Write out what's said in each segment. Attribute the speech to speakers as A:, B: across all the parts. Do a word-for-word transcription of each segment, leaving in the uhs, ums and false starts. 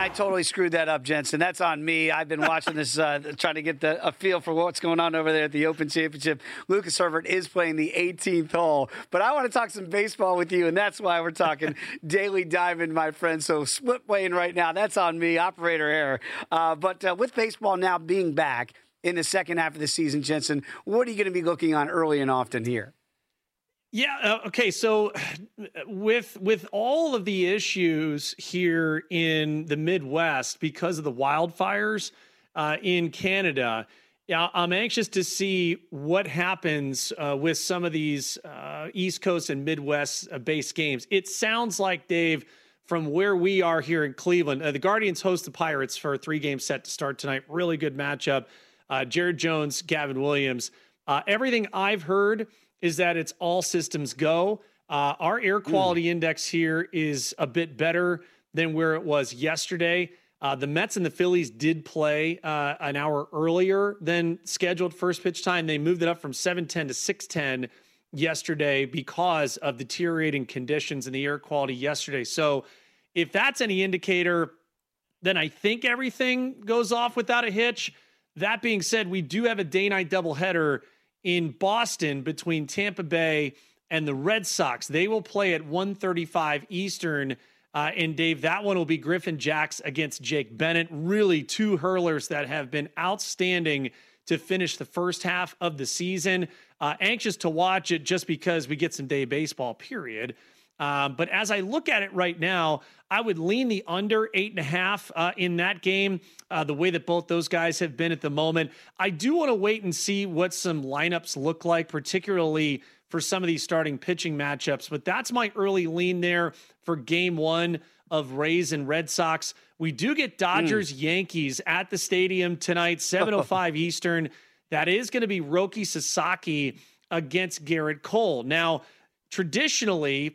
A: I totally screwed that up, Jensen. That's on me. I've been watching this, uh, trying to get the, a feel for what's going on over there at the Open Championship. Lucas Herbert is playing the eighteenth hole, but I want to talk some baseball with you, and that's why we're talking Daily Diamond, my friend. So split playing right now. That's on me, operator error. Uh, but uh, with baseball now being back in the second half of the season, Jensen, what are you going to be looking on early and often here?
B: Yeah. Uh, okay. So with, with all of the issues here in the Midwest, because of the wildfires uh, in Canada, yeah, I'm anxious to see what happens uh, with some of these uh, East Coast and Midwest uh, based games. It sounds like, Dave, from where we are here in Cleveland, uh, the Guardians host the Pirates for a three game set to start tonight. Really good matchup. Uh, Jared Jones, Gavin Williams. Uh, everything I've heard is that it's all systems go. Uh, our air quality mm. index here is a bit better than where it was yesterday. Uh, the Mets and the Phillies did play uh, an hour earlier than scheduled first pitch time. They moved it up from seven ten to six ten yesterday because of deteriorating conditions in the air quality yesterday. So if that's any indicator, then I think everything goes off without a hitch. That being said, we do have a day-night doubleheader in Boston between Tampa Bay and the Red Sox. They will play at one thirty-five Eastern. Uh, and Dave, that one will be Griffin Jax against Jake Bennett. Really two hurlers that have been outstanding to finish the first half of the season. Uh, anxious to watch it just because we get some day baseball, period. Um, but as I look at it right now, I would lean the under eight and a half uh, in that game, uh, the way that both those guys have been at the moment. I do want to wait and see what some lineups look like, particularly for some of these starting pitching matchups. But that's my early lean there for game one of Rays and Red Sox. We do get Dodgers mm. Yankees at the stadium tonight, seven oh five Eastern. That is going to be Roki Sasaki against Garrett Cole. Now, traditionally,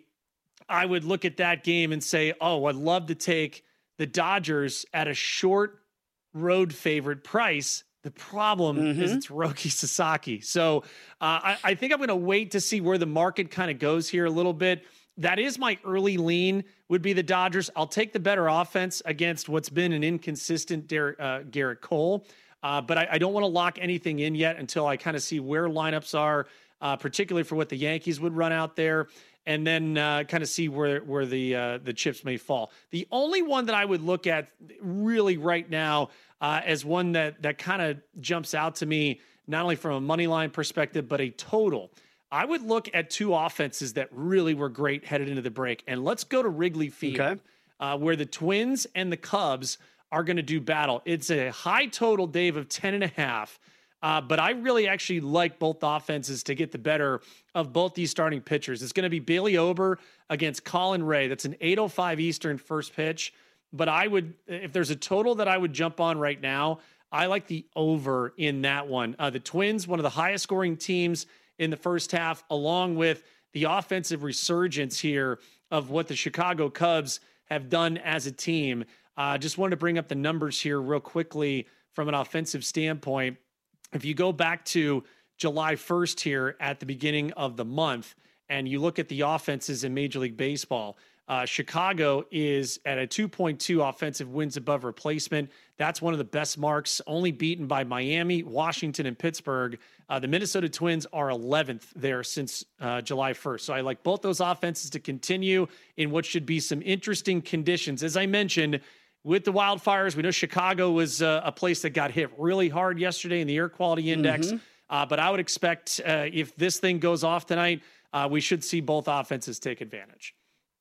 B: I would look at that game and say, oh, I'd love to take the Dodgers at a short road favorite price. The problem mm-hmm. is it's Roki Sasaki. So uh, I, I think I'm going to wait to see where the market kind of goes here a little bit. That is my early lean, would be the Dodgers. I'll take the better offense against what's been an inconsistent Der- uh, Garrett Cole. Uh, but I, I don't want to lock anything in yet until I kind of see where lineups are, uh, particularly for what the Yankees would run out there. And then uh, kind of see where where the uh, the chips may fall. The only one that I would look at really right now uh, as one that that kind of jumps out to me, not only from a money line perspective, but a total. I would look at two offenses that really were great headed into the break. And let's go to Wrigley Field, okay. uh, where the Twins and the Cubs are going to do battle. It's a high total, Dave, of ten and a half. Uh, but I really actually like both offenses to get the better of both these starting pitchers. It's going to be Bailey Ober against Colin Ray. That's an eight oh five Eastern first pitch. But I would, if there's a total that I would jump on right now, I like the over in that one. Uh, the Twins, one of the highest scoring teams in the first half, along with the offensive resurgence here of what the Chicago Cubs have done as a team. I uh, just wanted to bring up the numbers here real quickly from an offensive standpoint. If you go back to July first here at the beginning of the month, and you look at the offenses in Major League Baseball, uh, Chicago is at a two point two offensive wins above replacement. That's one of the best marks, only beaten by Miami, Washington, and Pittsburgh. Uh, the Minnesota Twins are eleventh there since uh, July first. So I like both those offenses to continue in what should be some interesting conditions. As I mentioned, with the wildfires, we know Chicago was uh, a place that got hit really hard yesterday in the air quality index. Mm-hmm. Uh, but I would expect uh, if this thing goes off tonight, uh, we should see both offenses take advantage.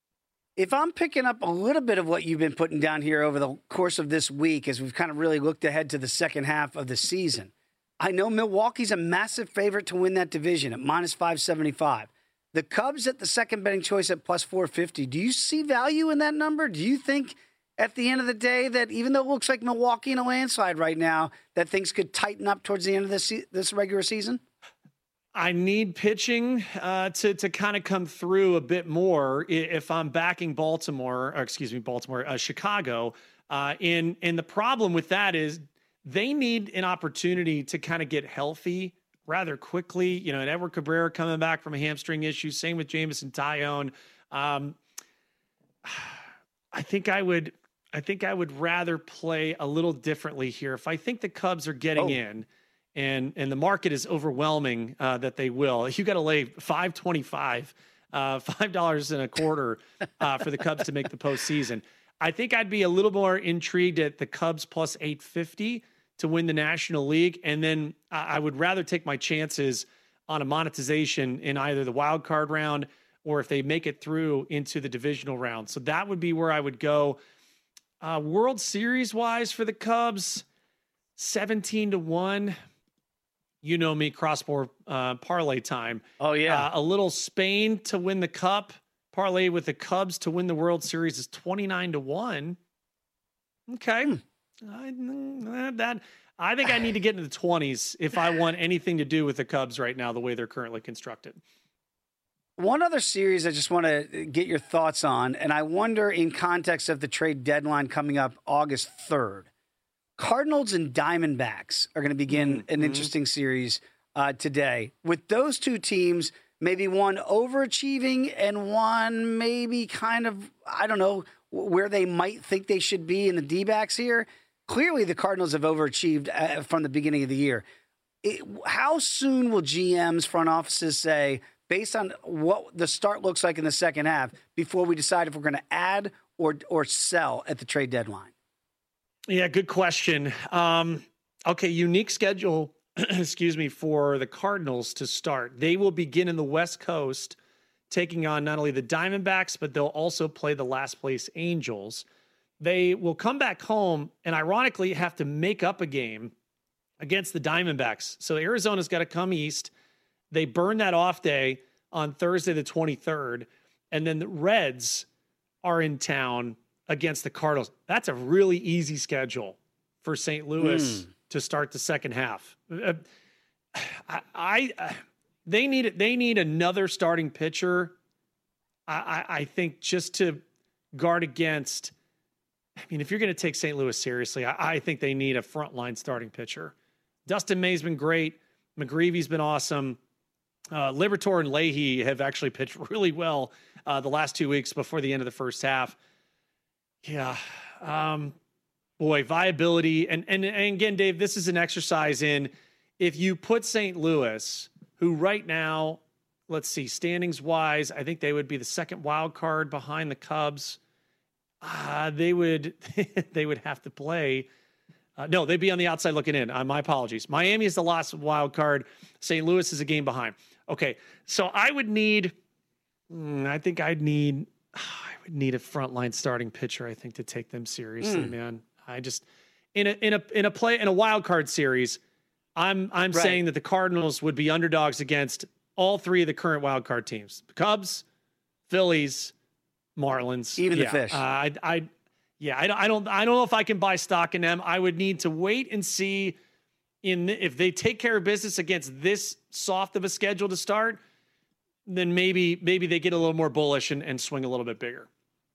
A: If I'm picking up a little bit of what you've been putting down here over the course of this week, as we've kind of really looked ahead to the second half of the season, I know Milwaukee's a massive favorite to win that division at minus five seventy-five. The Cubs at the second betting choice at plus four fifty. Do you see value in that number? Do you think at the end of the day that even though it looks like Milwaukee in a landslide right now, that things could tighten up towards the end of this this regular season?
B: I need pitching uh, to to kind of come through a bit more if I'm backing Baltimore, or excuse me, Baltimore, uh, Chicago. Uh, and and the problem with that is they need an opportunity to kind of get healthy rather quickly. You know, and Edward Cabrera coming back from a hamstring issue. Same with Jameson Tyone. Um, I think I would. I think I would rather play a little differently here. If I think the Cubs are getting
A: Oh.
B: in, and and the market is overwhelming uh, that they will, you got to lay five twenty-five, uh, five dollars and a quarter uh, for the Cubs to make the postseason. I think I'd be a little more intrigued at the Cubs plus eight fifty to win the National League, and then I I would rather take my chances on a monetization in either the wild card round or if they make it through into the divisional round. So that would be where I would go. Uh, World Series wise for the Cubs, seventeen to one. You know me, cross-board uh, parlay time.
A: Oh, yeah.
B: Uh, a little Spain to win the Cup. Parlay with the Cubs to win the World Series is twenty-nine to one. Okay.
A: Hmm.
B: I, mm, that, I think I need to get into the twenties if I want anything to do with the Cubs right now, the way they're currently constructed.
A: One other series I just want to get your thoughts on, and I wonder in context of the trade deadline coming up August third. Cardinals and Diamondbacks are going to begin
B: Mm-hmm.
A: an interesting series uh, today. With those two teams, maybe one overachieving and one maybe kind of, I don't know, where they might think they should be in the D-backs here. Clearly, the Cardinals have overachieved uh, from the beginning of the year. It, how soon will G Ms, front offices say, based on what the start looks like in the second half, before we decide if we're going to add or or sell at the trade deadline?
B: Yeah, good question. Um, okay, unique schedule, excuse me, for the Cardinals to start. They will begin in the West Coast, taking on not only the Diamondbacks, but they'll also play the last place Angels. They will come back home and ironically have to make up a game against the Diamondbacks. So Arizona's got to come east. They burn that off day on Thursday, the twenty-third. And then the Reds are in town against the Cardinals. That's a really easy schedule for Saint Louis
A: Mm.
B: to start the second half. Uh, I, I uh, they need they need another starting pitcher. I, I, I think just to guard against. I mean, if you're going to take Saint Louis seriously, I, I think they need a frontline starting pitcher. Dustin May's been great. McGreevy's been awesome. Uh, Liberatore and Leahy have actually pitched really well uh, the last two weeks before the end of the first half. Yeah. Um, boy, viability. And, and, and again, Dave, this is an exercise in if you put Saint Louis, who right now, let's see, standings wise, I think they would be the second wild card behind the Cubs. Uh, they would they would have to play. Uh, no, they'd be on the outside looking in. Uh, my apologies. Miami is the last wild card. Saint Louis is a game behind. Okay, so I would need. Mm, I think I'd need. I would need a frontline starting pitcher. I think to take them seriously,
A: Mm.
B: man. I just in a in a in a play in a wild card series. I'm I'm
A: Right.
B: saying that the Cardinals would be underdogs against all three of the current wild card teams: the Cubs, Phillies, Marlins,
A: Even the
B: yeah.
A: Fish.
B: Uh, I, I, yeah, I don't, I don't, I don't know if I can buy stock in them. I would need to wait and see in the, if they take care of business against this soft of a schedule to start. Then maybe, maybe they get a little more bullish and, and swing a little bit bigger.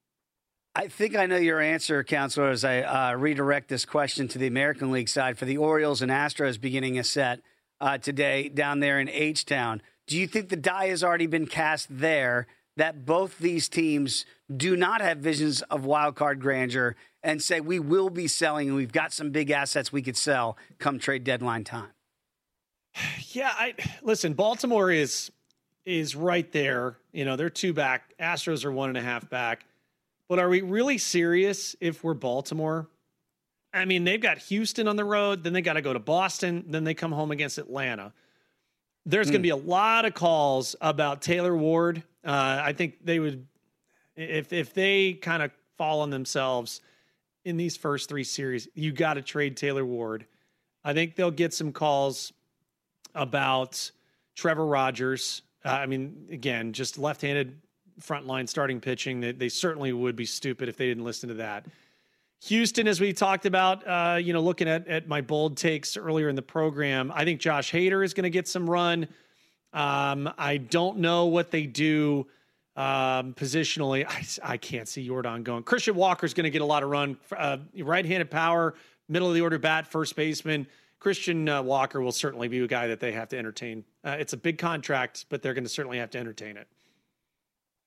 A: I think I know your answer, Counselor, as I uh, redirect this question to the American League side for the Orioles and Astros beginning a set uh, today down there in H-Town. Do you think the die has already been cast there that both these teams do not have visions of wild card grandeur and say we will be selling and we've got some big assets we could sell come trade deadline time?
B: Yeah, I listen. Baltimore is is right there. You know, they're two back. Astros are one and a half back. But are we really serious if we're Baltimore? I mean, they've got Houston on the road, then they got to go to Boston, then they come home against Atlanta. There's mm. going to be a lot of calls about Taylor Ward. Uh, I think they would, if if they kind of fall on themselves in these first three series, you got to trade Taylor Ward. I think they'll get some calls about Trevor Rogers. Uh, I mean, again, just left-handed frontline starting pitching. They, they certainly would be stupid if they didn't listen to that. Houston, as we talked about, uh, you know, looking at, at my bold takes earlier in the program, I think Josh Hader is going to get some run. Um, I don't know what they do um, positionally. I, I can't see Jordan going. Christian Walker's going to get a lot of run. Uh, right-handed power, middle of the order bat, first baseman. Christian uh, Walker will certainly be a guy that they have to entertain. Uh, it's a big contract, but they're going to certainly have to entertain it.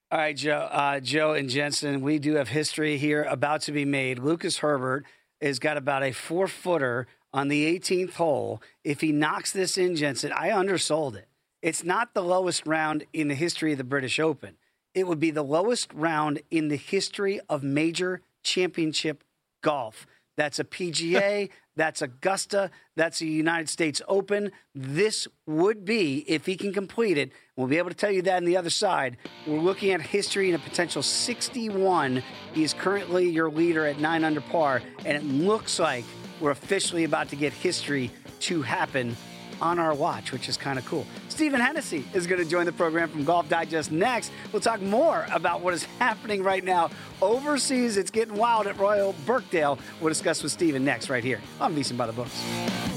A: All right, Joe, uh, Joe and Jensen, we do have history here about to be made. Lucas Herbert has got about a four-footer on the eighteenth hole. If he knocks this in, Jensen, I undersold it. It's not the lowest round in the history of the British Open. It would be the lowest round in the history of major championship golf. That's a P G A, that's Augusta, that's a United States Open. This would be, if he can complete it, we'll be able to tell you that on the other side. We're looking at history in a potential sixty-one. He's currently your leader at nine under par, and it looks like we're officially about to get history to happen on our watch, which is kind of cool. Stephen Hennessy is going to join the program from Golf Digest next. We'll talk more about what is happening right now overseas. It's getting wild at Royal Birkdale. We'll discuss with Stephen next right here on VSiN by the Books.